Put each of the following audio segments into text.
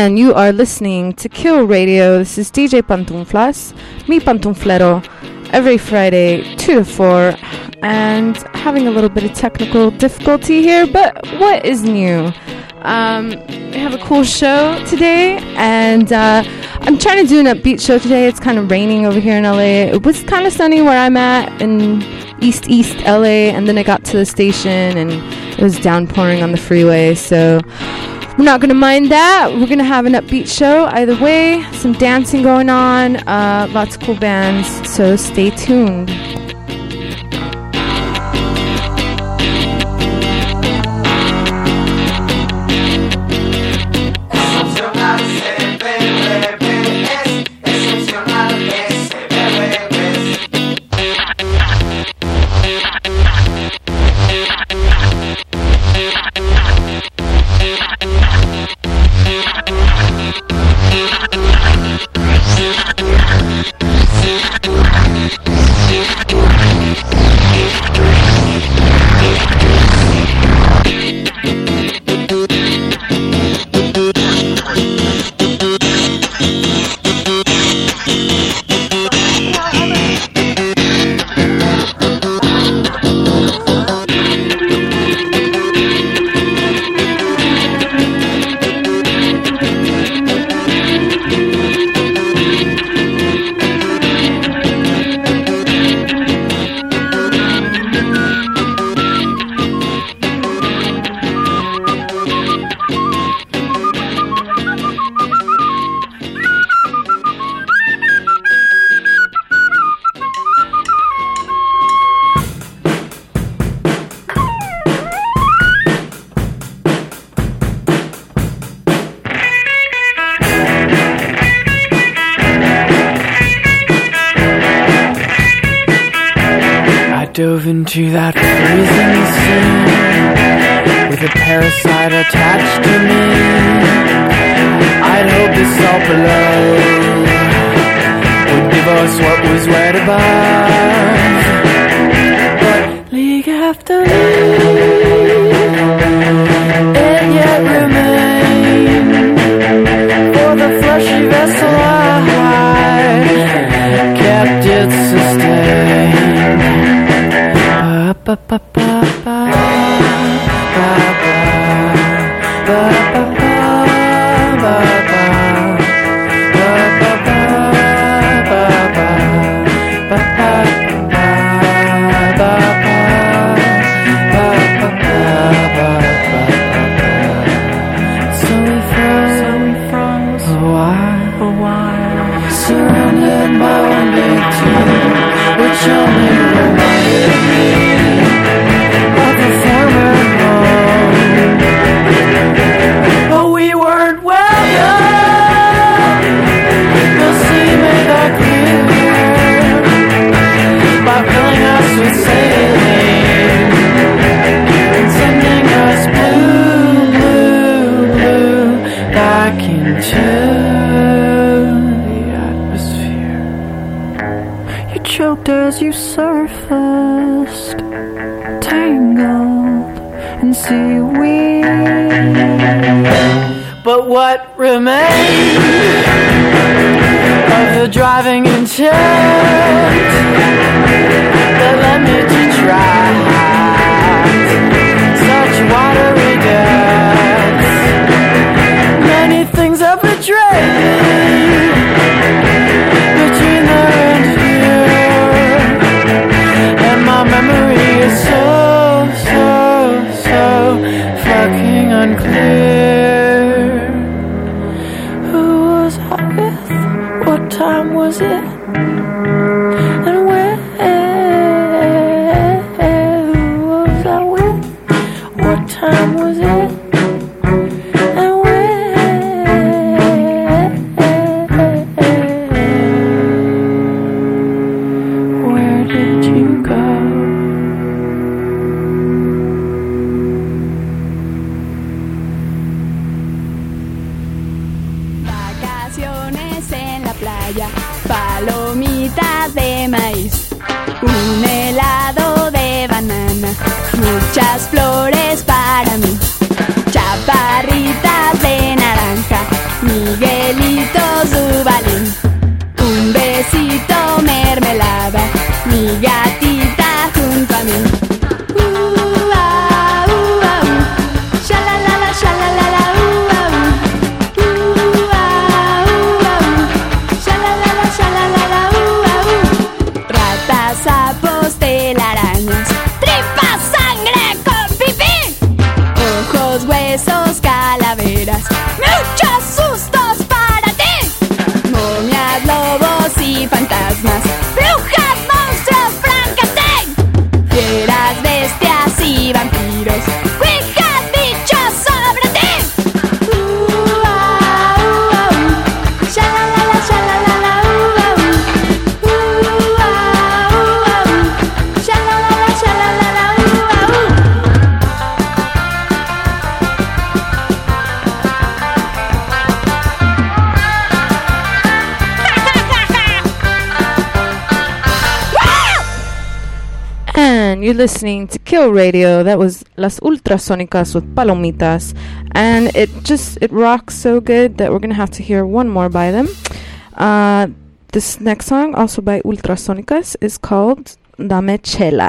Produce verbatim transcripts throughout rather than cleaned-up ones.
and you are listening to Kill Radio. This is D J Pantuflas, mi Pantuflero, every Friday, two to four, and having a little bit of technical difficulty here, but what is new? Um, we have a cool show today, and uh, I'm trying to do an upbeat show today. It's kind of raining over here in L A. It was kind of sunny where I'm at in East East L A, and then I got to the station, and it was downpouring on the freeway, so we're not going to mind that. We're going to have an upbeat show either way, some dancing going on, uh, lots of cool bands, so stay tuned. Dove into that freezing sea with a parasite attached to me. I'd hope the salt below would give us what was right above. But league after league, it yet remained for the fleshy vessel I kept it sustained. Ba ba ba ba ba ba ba ba So we froze, so we froze a while, a while, surrounded by one big team, which only reminded me of the former home. But we weren't welcome. The sea made that clear by filling us with saline and sending us blue, blue, blue back into the atmosphere. You choked as you surfaced, tangled in seaweed. But what remained of the driving intent that led me to try such watery depths? Many things have betrayed me between there and here, and my memory is so, so, so fucking unclear. Who was I with? What time was it? And where? Who was I with? What time was it? And where? Where did you go? Palomitas de maíz, un helado de banana, muchas flores para mí, chaparritas de naranja, mi muchos sustos para ti. Momias, lobos y fantasmas, brujas, monstruos, Frankenstein, fieras, bestias y vampiros, ouijas, bichos sobre ti. Uh, ah, uh, ah, uh. Shalalala, shalalala, uh, ah, uh. Uh, ah, uh, ah, uh. Shalalala, shalalala, uh, ah, uh. And you're listening to Kill Radio. That was Las Ultrasonicas with Palomitas. And it just, it rocks so good that we're going to have to hear one more by them. Uh, this next song, also by Ultrasonicas, is called Dame Chela.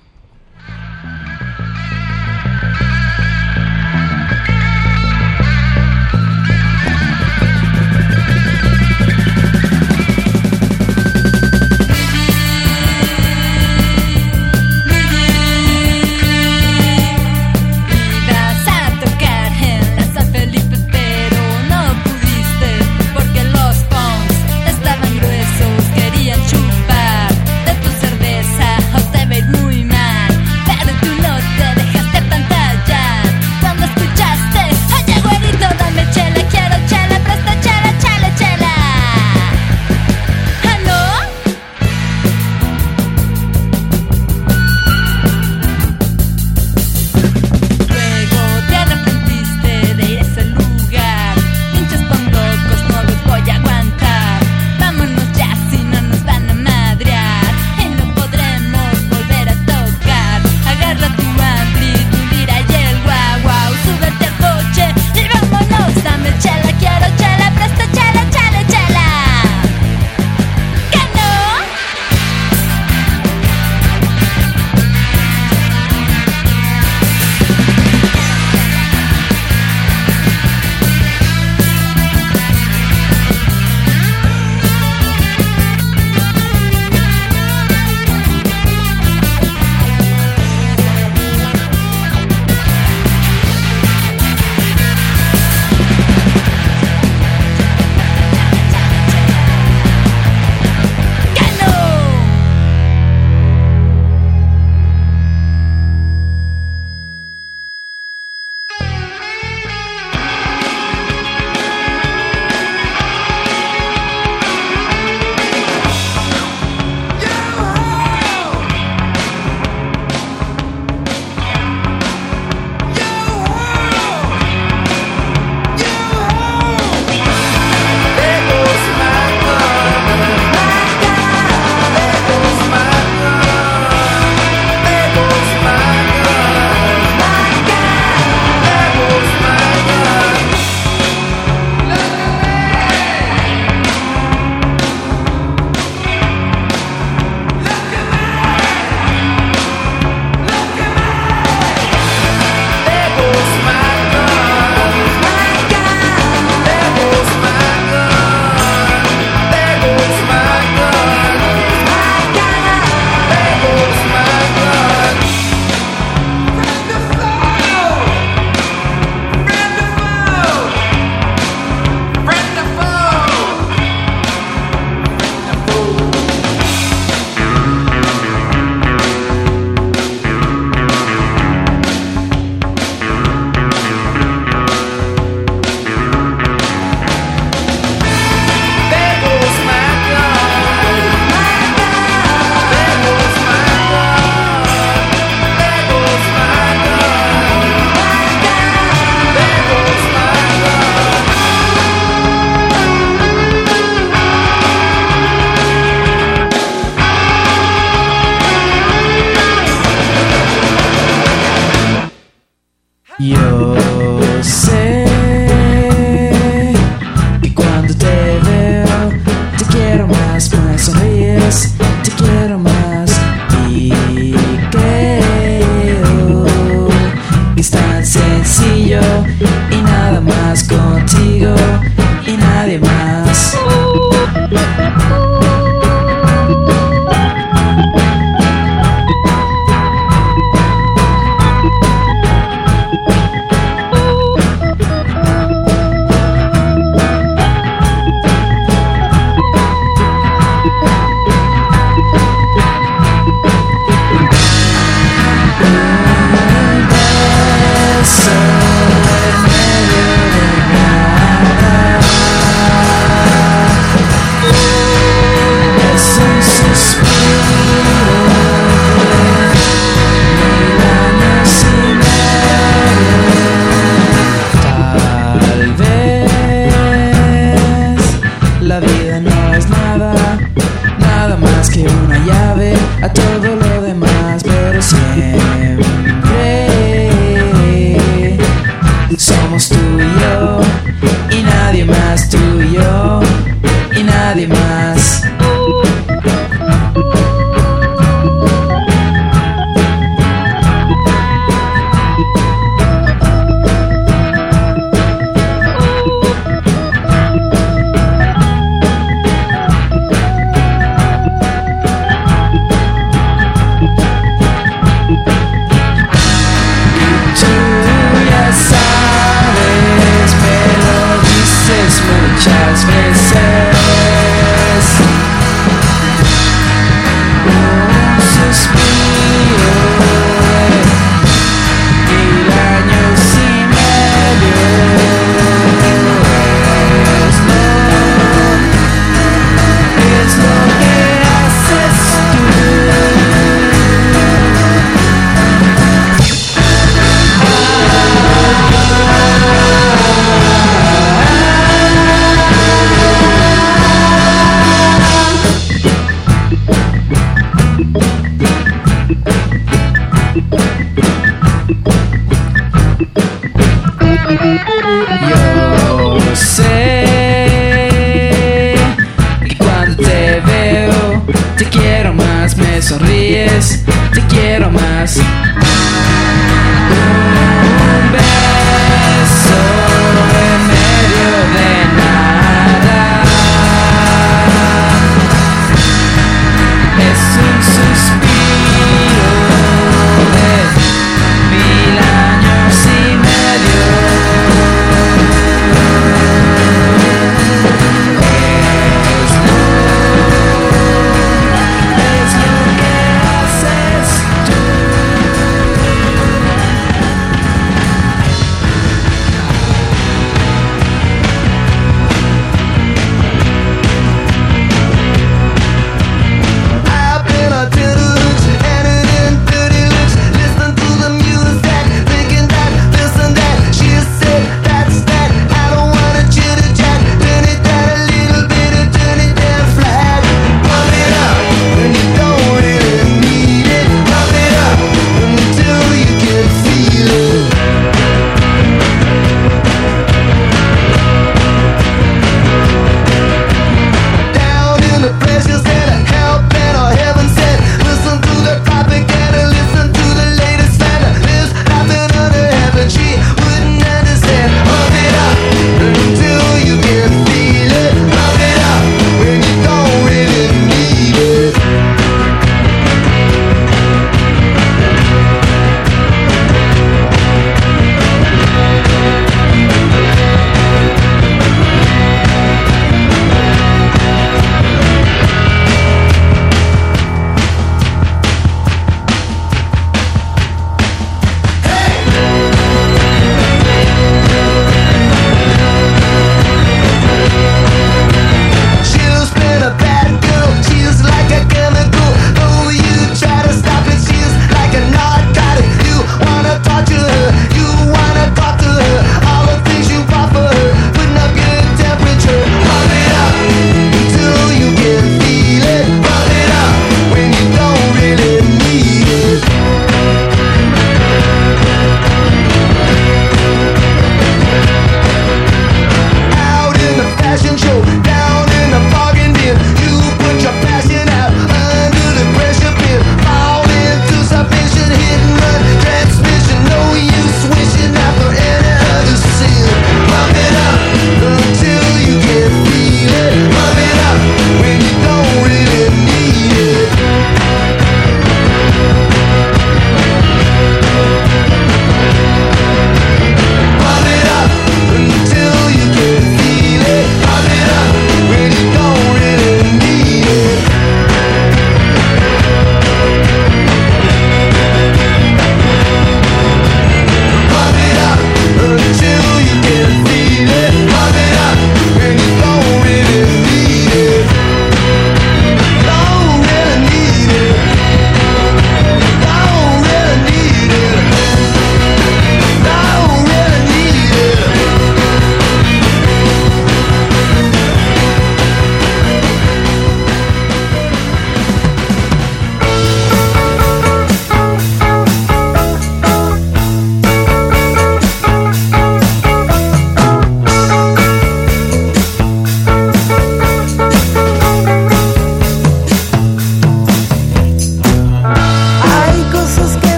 Ibas a tocar en la San Felipe, pero no pudiste porque los punks estaban gruesos, querían chupar de tu cerveza. Hot Made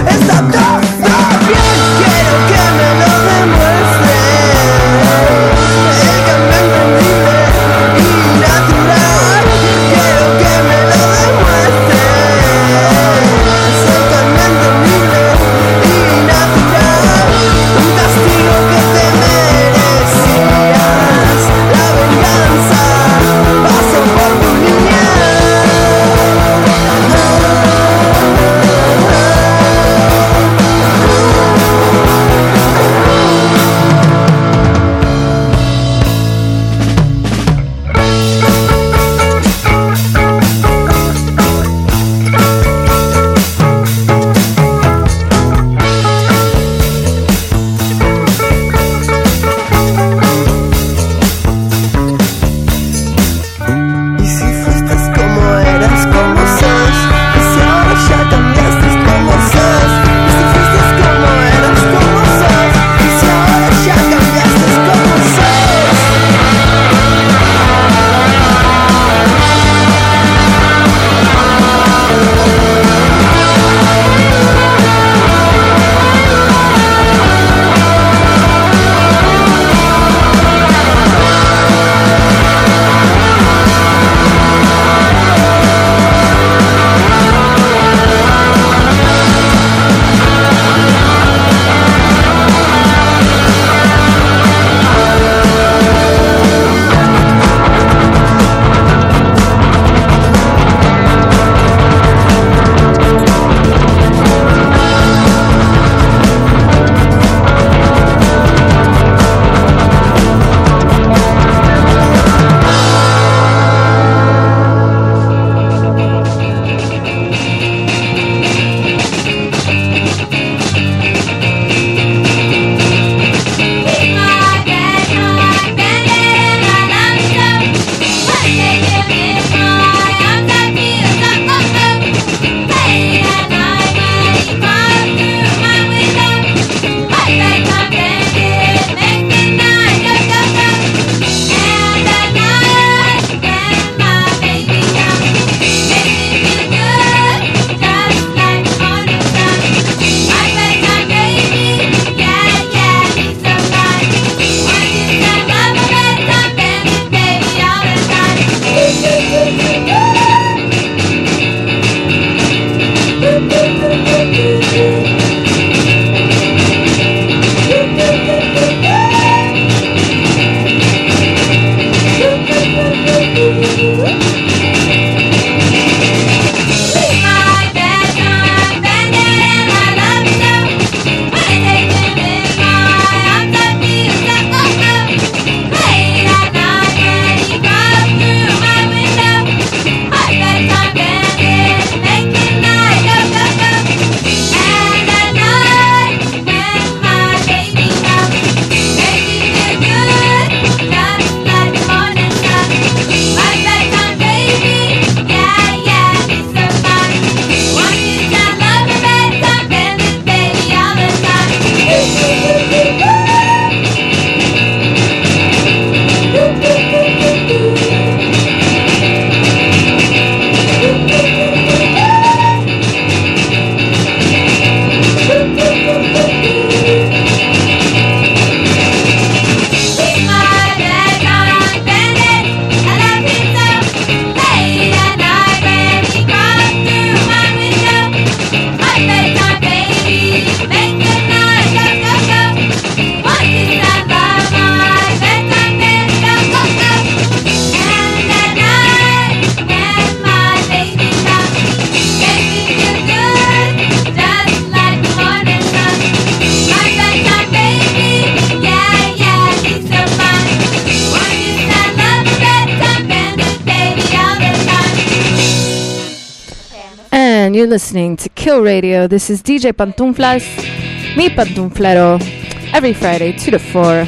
and you're listening to Kill Radio. This is D J Pantuflas, me Pantuflero, every Friday, two to four.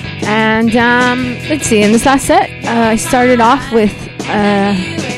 And um, let's see, in this last set, uh, I started off with uh,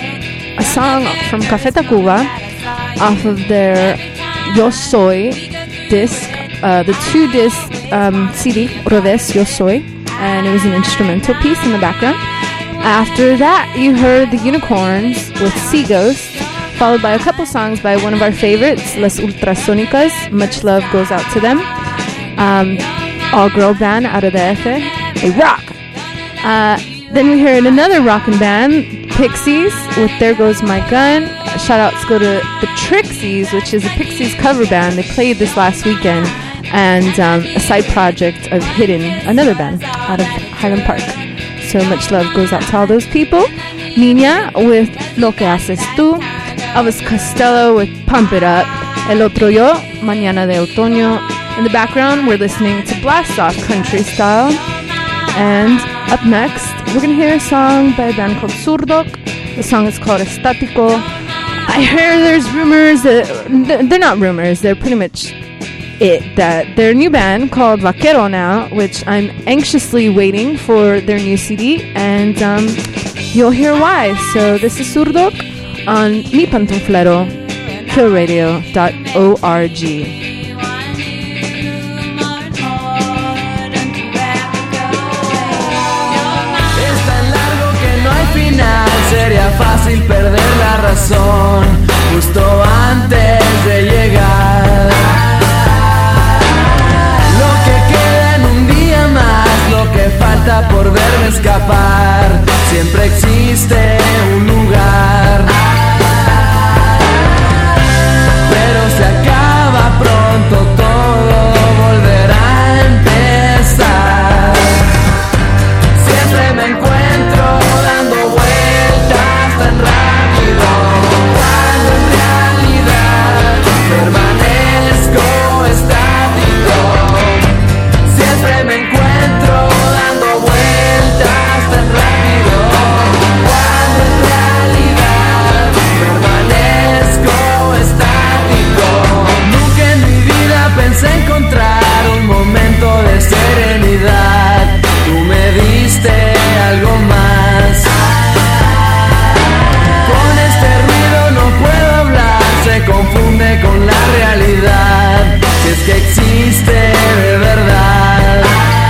a song from Café Tacuba off of their Yo Soy disc, uh, the two-disc um, C D, Revés Yo Soy, and it was an instrumental piece in the background. After that, you heard the Unicorns with Sea Ghost followed by a couple songs by one of our favorites, Las Ultrasonicas. Much love goes out to them. Um, all-girl band out of the F A. They rock! Uh, then we heard another rockin' band, Pixies, with There Goes My Gun. Shout-outs go to the Trixies, which is a Pixies cover band. They played this last weekend. And um, a side project of Hidden, another band out of Highland Park. So much love goes out to all those people. Niña with Lo Que Haces Tú. Elvis Costello with Pump It Up. El Otro Yo, Mañana de Otoño. In the background, we're listening to Blast Off Country Style. And up next, we're going to hear a song by a band called Zurdok. The song is called Estático. I hear there's rumors, that, they're not rumors, they're pretty much it, that their new band called Vaquero now, which I'm anxiously waiting for their new C D, and um, you'll hear why. So this is Zurdok on Mi Pantuflero, kill radio dot org. Sería fácil perder la razón justo antes de llegar. Lo que queda en un día más, lo que falta por verme escapar, siempre existe un lugar. Pero se acaba pronto, todo volverá a empezar. Siempre me encuentro dando vueltas tan rápido, cuando en realidad permanezco estático. Siempre me encuentro dando vueltas tan rápido, cuando en realidad permanezco estático. Nunca en mi vida pensé encontrar un momento de serenidad. Tú me diste algo más. Con este ruido no puedo hablar, se confunde con la realidad, si es que existe de verdad.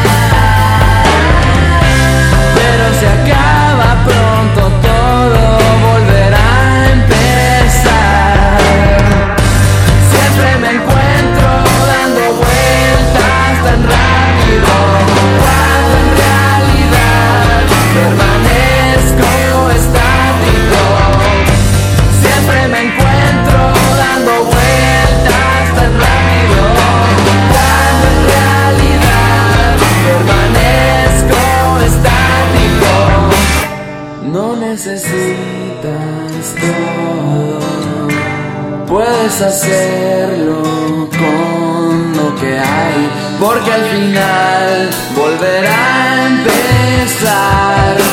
Pero se acaba pronto, todo volverá a empezar. Siempre me encuentro dando vueltas tan rápido, cuando en realidad permanezco estático. Siempre me encuentro dando vueltas tan rápido, cuando en realidad permanezco estático. No necesitas todo, puedes hacerlo con lo que hay, porque al final volverá a empezar.